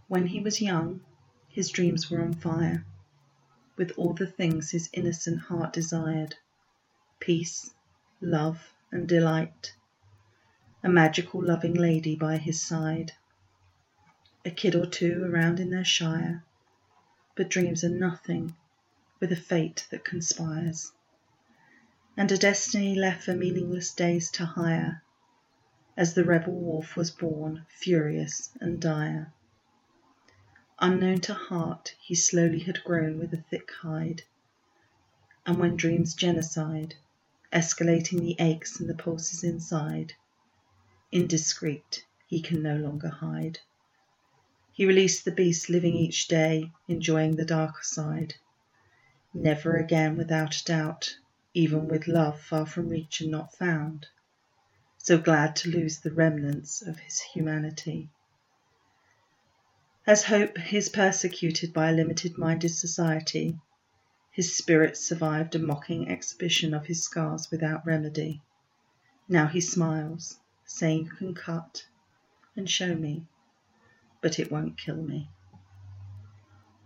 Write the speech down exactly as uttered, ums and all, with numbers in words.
When he was young, his dreams were on fire with all the things his innocent heart desired: peace, love, and delight, a magical loving lady by his side, a kid or two around in their shire. But dreams are nothing with a fate that conspires, and a destiny left for meaningless days to hire, as the rebel wolf was born, furious and dire. Unknown to heart, he slowly had grown with a thick hide, and when dreams genocide, escalating the aches and the pulses inside, indiscreet, he can no longer hide. He released the beast living each day, enjoying the darker side. Never again without a doubt, even with love far from reach and not found, so glad to lose the remnants of his humanity. As hope is persecuted by a limited-minded society, his spirit survived a mocking exhibition of his scars without remedy. Now he smiles, saying you can cut and show me, but it won't kill me.